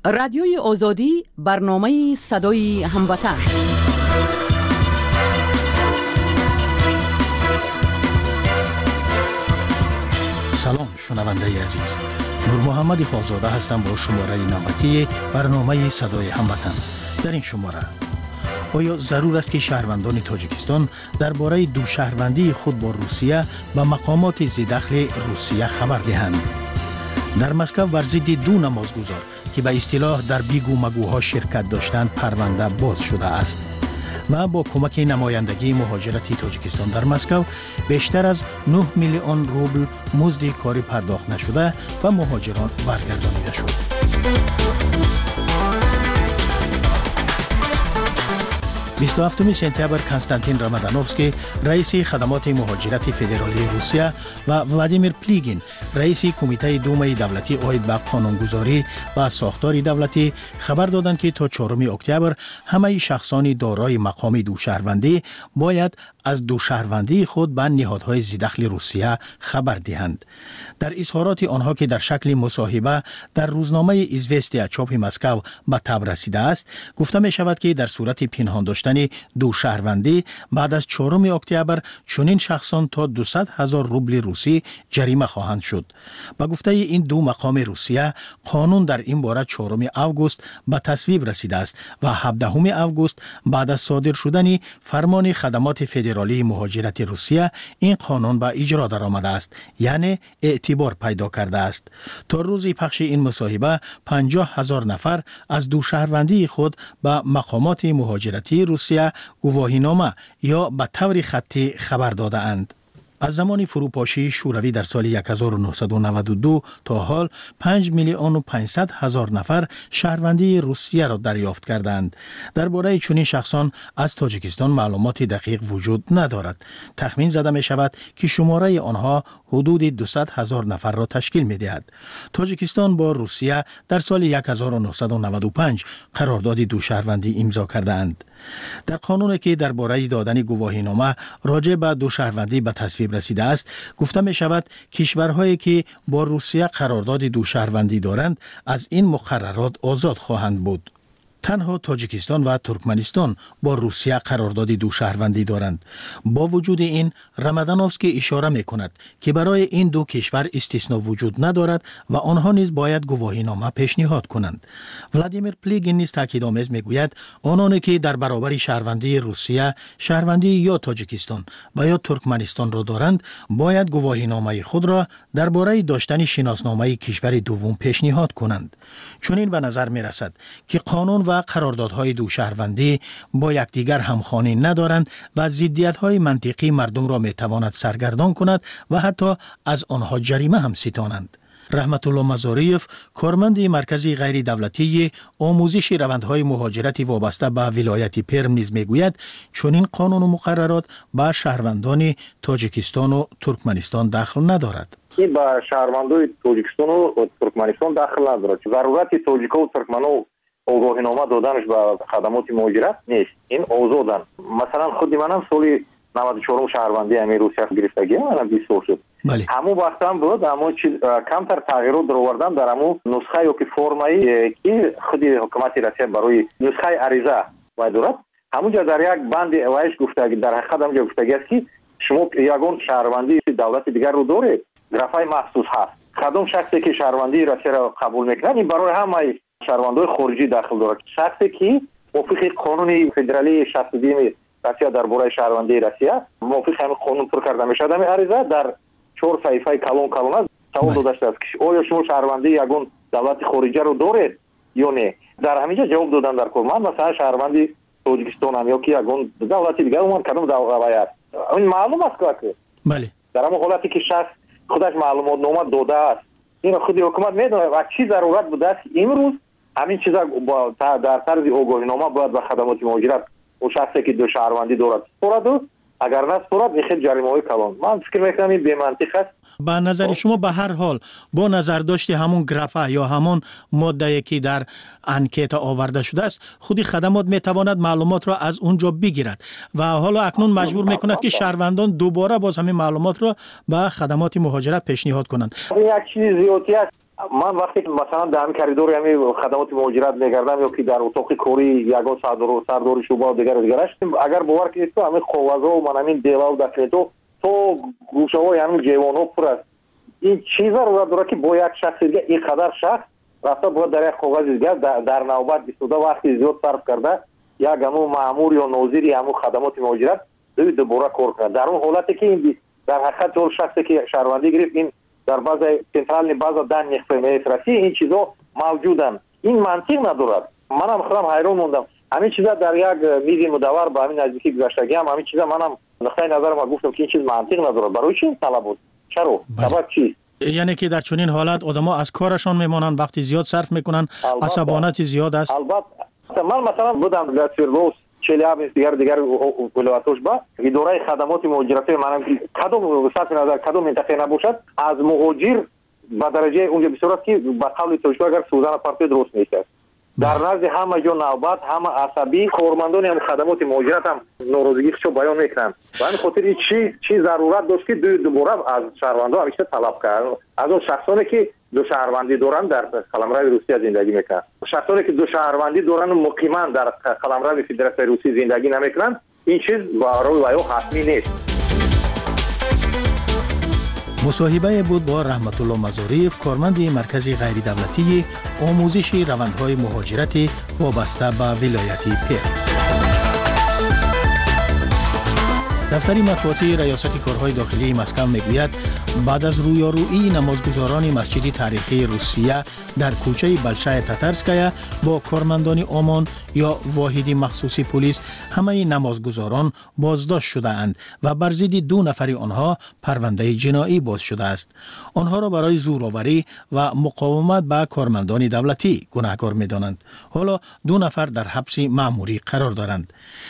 رادیوی آزادی برنامه صدای هموطن. سلام شنونده عزیز، نور محمد خالزاده هستم با شماره نوبتی برنامه صدای هموطن. در این شماره آیا ضرور است که شهروندان تاجیکستان درباره دو شهروندی خود با روسیه و مقامات ذی‌دخل روسیه خبر دهند؟ در مسکو بر ضد دو نمازگزار که به اصطلاح در بیگو مگوها شرکت داشتند پرونده باز شده است و با کمک نمایندگی مهاجرت تاجیکستان در مسکو بیشتر از 9 میلیون روبل مزد کاری پرداخت نشده و مهاجران برگردانیده شد. 27 سپتامبر کنستانتین رامادانوفسکی رئیس خدمات مهاجرت فدرالی روسیه و ولادیمیر پلیگین رئیس کمیته دومای دولتی عاید به قانونگذاری و ساختار دولتی خبر دادند که تا 4 اکتبر همه شخصان دارای مقام دو شهروندی باید از دو شهروندی خود به نهادهای ذی‌دخل روسیه خبر دهند. در اظهارات آنها که در شکل مصاحبه در روزنامه ایزوستیا چاپ مسکو به تب رسیده است، گفته می شود که در صورت پنهان داشتن دو شهروندی بعد از 4 اکتبر چنین شخصان تا 200,000 روبل روسی جریمه خواهند شد. با گفته این دو مقام روسیه، قانون در این باره 4 آگوست به تصویب رسیده است و 17 آگوست بعد از صادر شدن فرمان خدمات فدرالی مهاجرت روسیه این قانون به اجرا درآمده است، یعنی اعتبار پیدا کرده است. تا روز پخش این مصاحبه 50,000 نفر از دو شهروندی خود به مقامات مهاجرتی روسیه گواهینامه یا به طور خطی خبر داده اند. از زمان فروپاشی شوروی در سال 1992 تا حال 5,500,000 نفر شهروندی روسیه را دریافت کردند. درباره چنین شخصان از تاجیکستان معلومات دقیق وجود ندارد. تخمین زده می شود که شماره آنها حدود 200,000 نفر را تشکیل می دهد. تاجیکستان با روسیه در سال 1995 قرارداد دو شهروندی امضا کرده اند. در قانونی که درباره دادن گواهینامه راجع به دو شهروندی به تصویب رسیده است، گفته می شود کشورهایی که با روسیه قرارداد دو شهروندی دارند از این مقررات آزاد خواهند بود. تنها تاجیکستان و ترکمنستان با روسیه قرارداد دو شهروندی دارند. با وجود این، رامادانوفسکی اشاره می کند که برای این دو کشور استثنا وجود ندارد و آنها نیز باید گواهینامه پیشنهاد کنند. ولادیمیر پلیگین نیز تاکیدآمیز می گوید آنانی که در برابر شهروندی روسیه شهروندی یا تاجیکستان و یا ترکمنستان را دارند باید گواهینامه خود را درباره داشتن شناسنامه کشور دوم پیشنهاد کنند. چنین به نظر می رسد که قانون و قراردادهای دو شهروندی با یکدیگر همخوانی ندارند و ضدیت‌های منطقی مردم را می‌تواند سرگردان کند و حتی از آنها جریمه هم ستانند. رحمت الله مزاریف، کارمند مرکز غیر دولتی آموزش روندهای مهاجرت وابسته به ولایت پرم نیز میگوید چنین قانون و مقررات به شهروندان تاجیکستان و ترکمنستان دخل ندارد. این به شهروندان تاجیکستان و ترکمنستان دخل ندارد. ضرورت تاجیکا و ترکمنان آگاهینامه دادنش به خدمات مهاجرت نیست. این آزادن. مثلا خود منم سال 94 شهروندی امیر روسیه گرفتگی منم 20 سال شد. همون وقت هم بود، اما کمتر تغییرات در آوردن در همون نسخه یا که فرمایی که خود حکومت روسیه برای نسخه عریضه و دارد، همونجا در یک بند وایش گفتگی در حقیقت همونجا گفتگی است که شما یگان شهروندی دولت دیگر رو دارید، گرافای مخصوص هست. خدام شخصی که شهروندی روسیه را قبول میکنه این برای همه شهروندان خارجی داخل دارد. شخصی که موافق قانون فدرالی 62 روسیه درباره شهروندی روسیه موافق همین قانون پر کرده میشد، همین عریضه در 4 صفحه کلون است سوال داده است که آیا شما شهروندی یگان دولت خارجی رو دارید یا نه؟ در همینجا جواب دادن در کورمان مثلا شهروندی تاجیکستان هم یا که یگان دولت دیگر اومد کدام دولت این معلوم است که بله در همون حالتی که شخص خودش معلومات نامه داده است، این خودی حکومت میدونه و چی ضرورت بوده است امروز همین چیزا در طرز آگاهینامه باید به خدمات مهاجرت و شخصی که دو شهروندی دارد سپرد، اگر نه سپرد خیلی جریمه‌های کلان. من فکر میکنم این بی منطق است. به نظر شما به هر حال با نظر داشت همون گرافه یا همون ماده که در انکیت آورده شده است خودی خدمات میتواند معلومات را از اونجا بگیرد و حالا اکنون مجبور میکند که شهروندان دوباره باز همین معلومات را به خدمات مهاجرت پیشنهاد کنند. یک چیز زیادی است من وقتی که مثلا در همین کریدور همین خدمات مهاجرت میگردم یا که در اتاق کاری یگان سردار شعبه و دیگرش اگر باور کنید تو همین خوازا و من همین دیوا و دفنتو تو گوشه‌های همین جوانو پر است. این چیزا رو داره که با یک شخص دیگه این قدر شخص رفته باید در یک کاغذ دیگه در نوبت بیستوده وقتی زیاد صرف کرده یک همون مأمور یا ناظری همون خدمات مهاجرت دوباره کار کرده. در اون حالتی که این در حقیقت اون شخصی که شهروندی گرفت این در بعض سنترال بعض دن نخفه این چیزا موجودن. این منطق ندارد. منم خودم حیران موندم. همین چیزا در یک میز مدور با همین نزدیکی گذشتگی همین چیزا منم نقطه نظر ما گفتم که این چیز منطق نداره. برای چی طلب بود؟ چرا؟ سبب چی؟ یعنی که در چنین حالت آدم‌ها از کارشان میمونن، وقتی زیاد صرف میکنن، عصبانیت زیاد است. البته من مثلا بودم در سیرلوس چلیاب دیگر ولایتوش با اداره خدمات مهاجرت منم کدوم صرف نظر کدوم منطقه نباشد از مهاجر به درجه اونجا بسیار که با قول توجه اگر سوزن پارتی درست نیست. در نزد همه جو نوبت همه عصبی کارمندان هم خدمات مهاجرت هم ناراضگیشو بیان میکنن. و همین خاطر چی ضرورت داشت که دوباره از شهروندان همیشه طلب کردن از اون شخصانی که دو شهروندی دارن در قلمرو روسیه زندگی میکنن. شخصانی که دو شهروندی دارن مقیما در قلمرو فدراسیون روسیه زندگی نمیکنن این چیز برای وایو حتمی نیست. مصاحبه بود با رحمت الله مزاریف، کارمند مرکز غیر دولتی آموزش روندهای مهاجرت وابسته به ولایت پیر. دفتر مطبوعاتی ریاست کارهای داخلی مسکو میگوید بعد از رویارویی نمازگزاران مسجد تاریخی روسیه در کوچه بلشای تاترسکایا با کارمندان آمان یا واحد مخصوص پلیس همه نمازگزاران بازداشت شده اند و بر ضد 2 نفر آنها پرونده جنایی باز شده است. آنها را برای زورآوری و مقاومت به کارمندان دولتی گناهکار می‌دانند. حالا 2 نفر در حبس مأموری قرار دارند.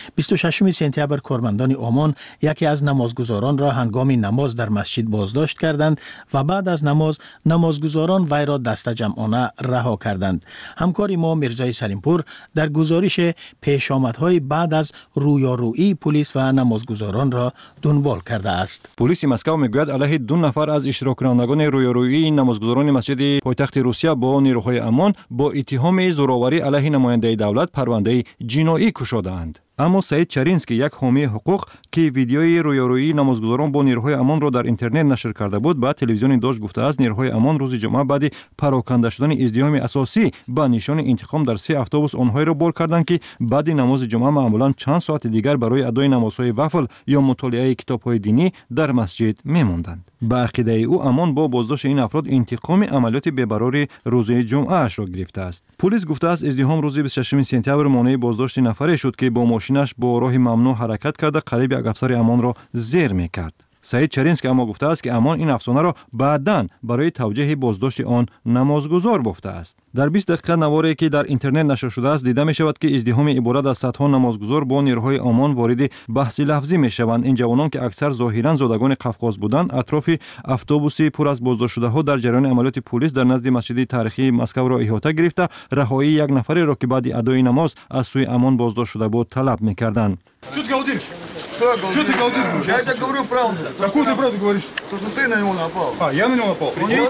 26 سپتامبر کارمندان آمان یکی از نمازگزاران را هنگام نماز در مسجد بازداشت کردند و بعد از نمازگزاران وی را دست جمعانه رها کردند. همکار ما میرزای سلیمپور در گزارش پیشامدهای بعد از رویارویی پلیس و نمازگزاران را دنبال کرده است. پلیس مسکو میگوید علیه 2 نفر از اشتراک کنندگان رویارویی نمازگزاران مسجد پایتخت روسیه با نیروهای امان با اتهام زورآوری علیه نماینده دولت پرونده جنایی گشوده‌اند. اما سعید چرینسکی یک حامی حقوق که ویدیوی رویارویی نمازگزاران با نیروهای امان را در اینترنت نشر کرده بود به تلویزیون داش گفته است نیروهای امان روز جمعه بعد پراکنده شدن ازدحام اساسی با نشان انتقام در 3 اتوبوس آنها را بول کردند که بعد نماز جمعه معمولا چند ساعت دیگر برای ادای نمازهای وفل یا مطالعه کتاب‌های دینی در مسجد می‌ماندند. به عقیده او امان با بازداشت این افراد انتقام عملیات بی‌قراری روز جمعه اش را گرفته است. پلیس گفته است ازدحام روز 26 سپتامبر مانع بازداشت نفری شد که با ماشینش با راه ممنوع حرکت کرده قریب یک افسر امان را زیر می‌کرد. سعید چرینسکی اما گفته است که امان این افسانه را بعداً برای توجیه بازداشت آن نمازگزار گفته است. در 20 دقیقه نواری که در اینترنت نشر شده است دیده می شود که ازدحام عبارت از صدها نمازگزار با نیروهای امان وارد بحث لفظی می شوند. این جوانان که اکثر ظاهراً زادگان قفقاز بودند اطراف اتوبوسی پر از بازداشت شده ها در جریان عملیات پلیس در نزد مسجد تاریخی مسکو را احاطه گرفته رهایی یک نفر را که بعد ادای نماز از سوی امان баздошт шуда буд талаб мекарданд. Что ты галдишь? Что ты галдишь? Я тебе говорю правду. Какую ты правду говоришь? То, что ты на него напал. Я на него напал.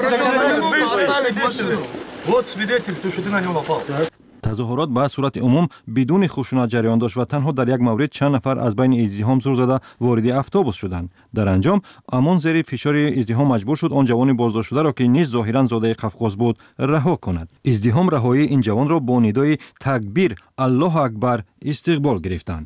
Вот свидетель, что ты на него напал. تظاهرات به صورت عموم بدون خشونت جریان داشت و تنها در یک مورد چند نفر از بین ازدحام زور زده وارد اتوبوس شدند. در انجام امان زیر فشار ازدحام مجبور شد آن جوان بازداشت شده را که نیز ظاهرا زاده قفقاز بود رها کند. ازدحام رهایی این جوان را با ندای تکبیر الله اکبر استقبال گرفتند.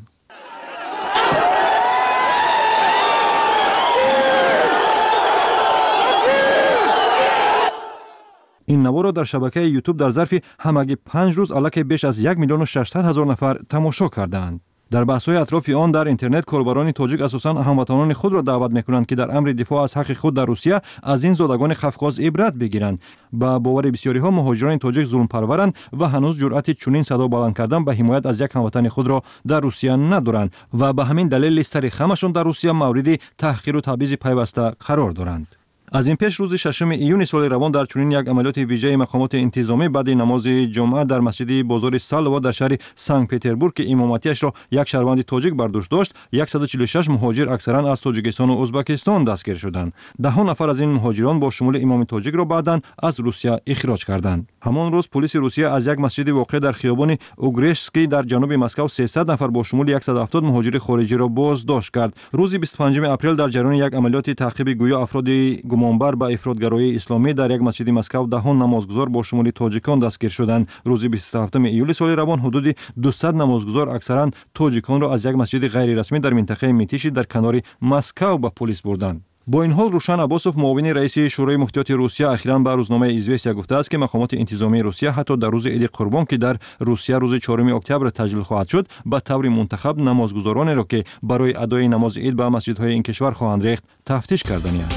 این نوا را در شبکه یوتیوب در ظرف همگی 5 روز الکی بیش از 1,600,000 نفر تماشا کردند. در بحث‌های اطراف آن در اینترنت کاربران تاجیک اساساً هموطنان خود را دعوت می‌کنند که در امر دفاع از حق خود در روسیه از این زادگان قفقاز عبرت بگیرند. با باور بسیاری‌ها مهاجران تاجیک ظلم پرورند و هنوز جرأت چنین صدا بلند کردن به حمایت از یک هموطن خود را در روسیه ندارند و به همین دلیل سر خمشان در روسیه مورد تحقیر و تبعیض پیوسته قرار دارند. از این پیش روز 6 ایون سال روان در چنین یک عملیات ویژه مقامات انتظامی بعد نماز جمعه در مسجد بازار سالوا در شهر سنت پتربورگ که امامتیش را یک شهروند تاجیک بر دوش داشت 146 مهاجر اکثرا از تاجیکستان و ازبکستان دستگیر شدند. 10 نفر از این مهاجران با شمول امام تاجیک را بعداً از روسیه اخراج کردند. همان روز پلیس روسیه از یک مسجد واقع در خیابان اوگرشسکی در جنوب مسکو 300 نفر با شمول 170 مهاجر خارجی را بازداشت کرد. روز 25 اپریل در جریان یک عملیات تعقیب گویا افراد گمانبر به افراطگرایی اسلامی در یک مسجد مسکو 10 نمازگزار با شمول تاجیکان دستگیر شدند. روز 27 ایول سال روان حدود 200 نمازگزار اکثرا تاجیکان را از یک مسجد غیر رسمی در منطقه میتیشی در کنار مسکو به پلیس بردند. با این حال روشن عباسوف معاون رئیس شورای مفتیات روسیه اخیراً به روزنامه ایزوستیا گفته است که مقامات انتظامی روسیه حتی در روز عید قربان که در روسیه روز 4 اکتبر تجلیل خواهد شد به طور منتخب نمازگزارانی را که برای ادای نماز عید به مسجدهای این کشور خواهند ریخت تفتیش کردند.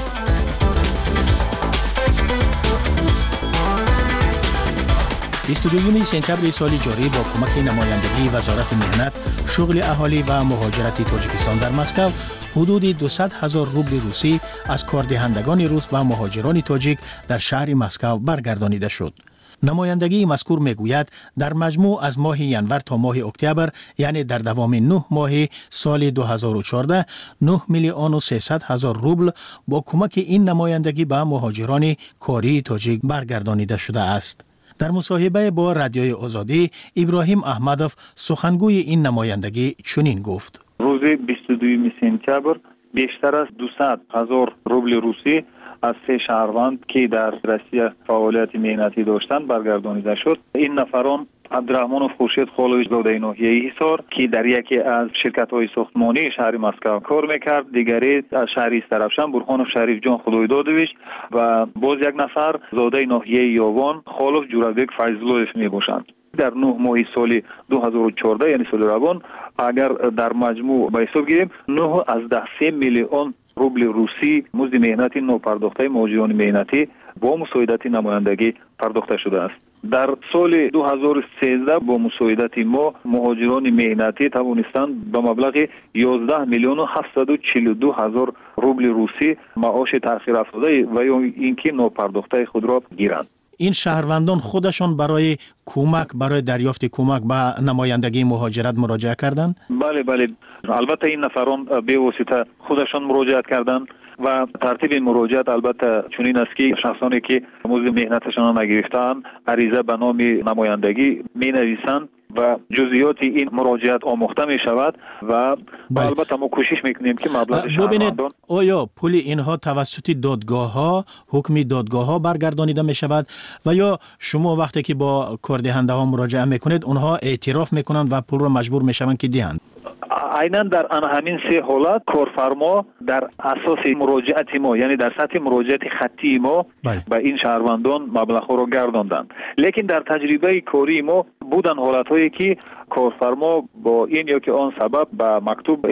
بیستودویوم سپتامبر سال جاری با کمک نمایندگی وزارت مهنت، شغل اهالی و مهاجرت تاجیکستان در مسکو حدود 200,000 روبل روسی از کاردهندگان روس و مهاجران تاجیک در شهر مسکو برگردانیده شد. نمایندگی مذکور میگوید در مجموع از ماه ینور تا ماه اکتبر یعنی در دوام 9 ماه سال 2014 9 میلیون و 300 هزار روبل با کمک این نمایندگی به مهاجران کاری تاجیک برگردانیده شده است. در مصاحبه با رادیوی آزادی ابراهیم احمدوف سخنگوی این نمایندگی چنین گفت: روز 22 سپتامبر بیشتر از 200,000 روبل روسی از 3 شهروند که در روسیه فعالیت مهنتی داشتند برگردانیده شد. این نفران عبدالرحمن خورشید خالوی زاده ناحیه حصار که در یکی از شرکت‌های ساختمانی شهر مسکو کار می‌کرد، دیگری از شهر استرابشن برهان شریف جان خدایدادویچ و باز یک نفر زاده ناحیه یاوان خالوف جورابک فیضلویف میباشند. در 9 ماه سال 2014 یعنی سال روان اگر در مجموع به حساب گیریم 9 از 10 میلیون روبل روسی مزد مهنتی نوپرداخته مهاجران مهنتی با مساعدت نمایندگی پرداخته شده است. در سال 2013 با مساعدت ما مهاجران مهنتی توانستند به مبلغ 11 میلیون و 742 هزار روبل روسی معاش تأخیر افتاده و یا اینکه نوپرداخته خود را گیرند. این شهروندان خودشان برای کمک برای دریافت کمک به نمایندگی مهاجرت مراجعه کردند؟ بله البته این نفران به واسطه خودشان مراجعت کردند و ترتیب مراجعت البته چنین است که شخصانی که مزد مهنتشان را نگرفتند عریضه به نام نمایندگی می نویسند و جزئیات این مراجعت آموخته می شود و البته ما کوشش میکنیم که مبلغ شهروندان آیا پول اینها توسط دادگاه ها حکم دادگاه ها برگردانیده می شود و یا شما وقتی که با کاردهنده ها مراجعه میکنید اونها اعتراف میکنند و پول را مجبور میشوند که دهند؟ عیناً در همین 3 حالت کارفرما در اساس مراجعت ما یعنی در سطح مراجعت خطی ما به این شهروندان مبلغ را گرداندند. لیکن در تجربه کاری ما بودن حالت‌هایی که کارفرما با این یا که آن سبب به مکتوب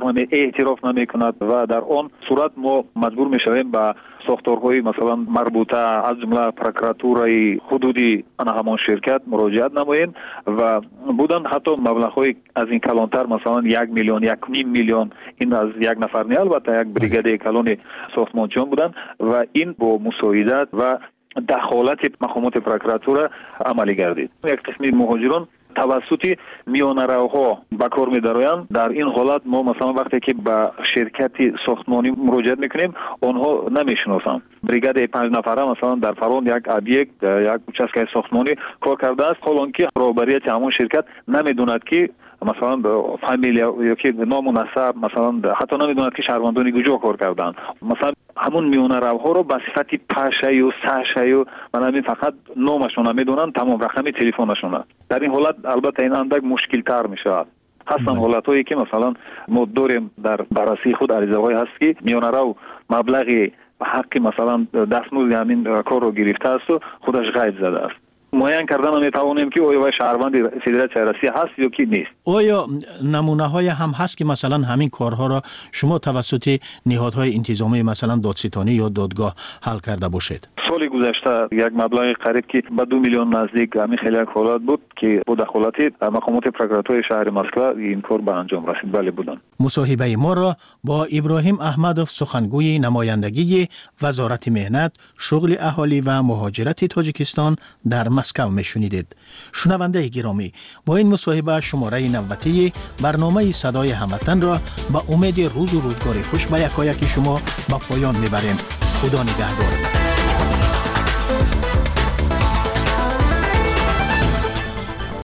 اعتراف نمی‌کند و در آن صورت ما مجبور می‌شویم به ساختارهای مثلا مربوطه از جمله پروکراتورای حدودی همان شرکت مراجعت نماییم و بودن حتی مبلغ‌های از این کلانتر مثلا 1 میلیون 1.5 میلیون این از یک نفر نه البته یک بریگاد کلان ساختمانچیان بودن و این با مساعدت و دخالت مقامات پروکراتور عملی گردید. یک قسمی مهاجران توسط میانه‌روها به کار می‌دارند. در این حالت ما مثلا وقتی که به شرکت ساختمانی مراجعه میکنیم آنها نمیشناسند. بریگاد 5 نفره مثلا در فران یک ابیکت یک участке ساختمانی کار کرده است، حالان که رهبریت همون شرکت نمیدوند که مثلا فامیلیا یا که نام و نسب مثلا حتی نمیدوند که شهروندانی کجا کار کردند. مثلا همون میانه‌روها رو به صفت پشه و سشه و من فقط نامشون نمیدونن، تمام رقم تلفنشون. در این حالت البته این اندک مشکل تر میشه. هستن حالتایی که مثلا ما داریم در بررسی خود عریضه‌های هست که میانه‌رو مبلغی حق مثلا دستمزد همین کار رو گرفته است و خودش غیب زده است. معین کردن میتوانیم که آیا شهروند فدراسیون روسیه هست یا کی نیست. آیا نمونه های هم هست که مثلا همین کارها را شما توسط نهادهای انتظامی مثلا دادستانی یا دادگاه حل کرده باشید؟ سال گذشته یک مبلغ قریب که به 2 میلیون نزدیک همین خیلی یک حالات بود که با دخالت مقامات پروکراتوری شهر مسکو این کار به انجام رسید. بله بودن. مصاحبه ما را با ابراهیم احمدوف سخنگوی نمایندگی وزارت مهنت، شغل اهالی و مهاجرت تاجیکستان در مسکو میشنیدید. شنونده گرامی، با این مصاحبه شماره نوبتی برنامه صدای هموطن را با امید روز و روزگار خوش به یکایک شما به پایان میبریم. خدا نگهدار.